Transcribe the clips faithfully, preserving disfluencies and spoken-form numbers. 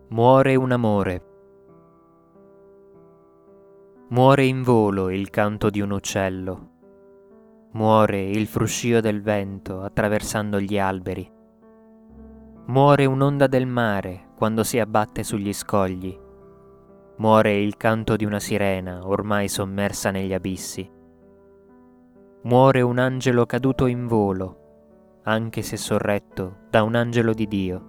Muore un amore. Muore in volo il canto di un uccello. Muore il fruscio del vento attraversando gli alberi. Muore un'onda del mare quando si abbatte sugli scogli. Muore il canto di una sirena ormai sommersa negli abissi. Muore un angelo caduto in volo, anche se sorretto da un angelo di Dio.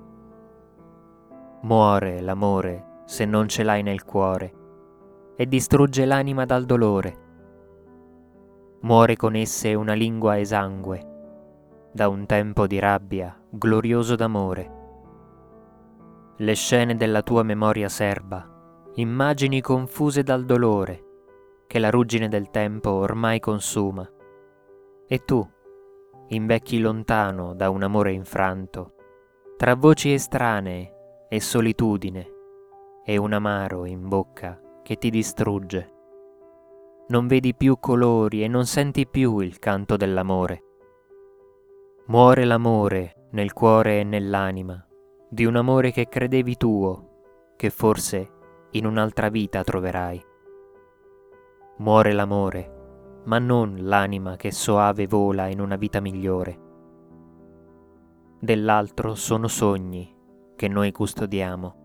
Muore l'amore se non ce l'hai nel cuore e distrugge l'anima dal dolore. Muore con esse una lingua esangue, da un tempo di rabbia glorioso d'amore. Le scene della tua memoria serba, immagini confuse dal dolore, che la ruggine del tempo ormai consuma. E tu, invecchi lontano da un amore infranto, tra voci estranee e solitudine, e un amaro in bocca che ti distrugge. Non vedi più colori e non senti più il canto dell'amore. Muore l'amore nel cuore e nell'anima di un amore che credevi tuo, che forse in un'altra vita troverai. Muore l'amore, ma non l'anima che soave vola in una vita migliore. Dell'altro sono sogni che noi custodiamo.